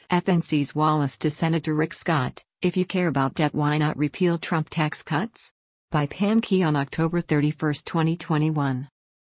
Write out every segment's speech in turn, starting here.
FNC's Wallace to Senator Rick Scott, if you care about debt, why not repeal Trump tax cuts? By Pam Key on October 31, 2021.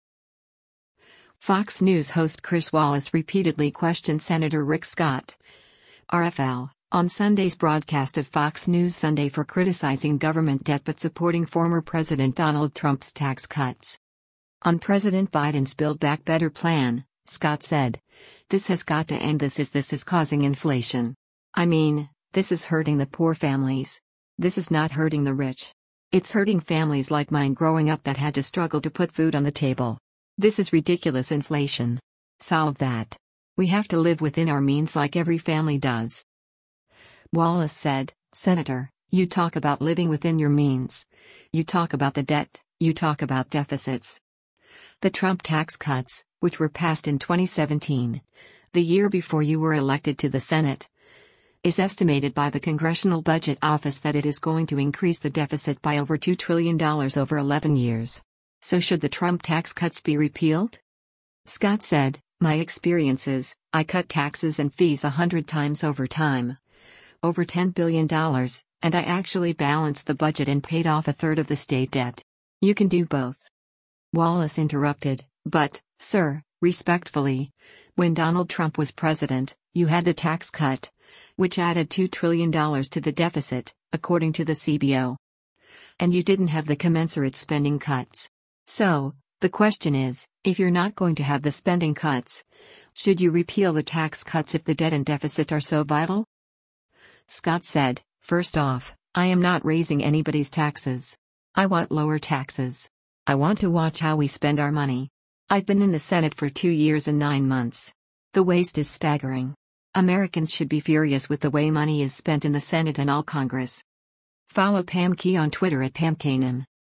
Fox News host Chris Wallace repeatedly questioned Senator Rick Scott, RFL, on Sunday's broadcast of Fox News Sunday for criticizing government debt but supporting former President Donald Trump's tax cuts. On President Biden's Build Back Better plan, Scott said, "This has got to end. This is causing inflation. I mean, this is hurting the poor families. This is not hurting the rich. It's hurting families like mine growing up that had to struggle to put food on the table. This is ridiculous inflation. Solve that. We have to live within our means like every family does." Wallace said, "Senator, you talk about living within your means. You talk about the debt, you talk about deficits. The Trump tax cuts, which were passed in 2017, the year before you were elected to the Senate, is estimated by the Congressional Budget Office that it is going to increase the deficit by over $2 trillion over 11 years. So should the Trump tax cuts be repealed?" Scott said, "My experience is, I cut taxes and fees 100 times over time. Over $10 billion, and I actually balanced the budget and paid off a third of the state debt. You can do both." Wallace interrupted, "But, sir, respectfully, when Donald Trump was president, you had the tax cut, which added $2 trillion to the deficit, according to the CBO. And you didn't have the commensurate spending cuts. So, the question is, if you're not going to have the spending cuts, should you repeal the tax cuts if the debt and deficit are so vital?" Scott said, "First off, I am not raising anybody's taxes. I want lower taxes. I want to watch how we spend our money. I've been in the Senate for 2 years and 9 months. The waste is staggering. Americans should be furious with the way money is spent in the Senate and all Congress." Follow Pam Key on Twitter at PamKanem.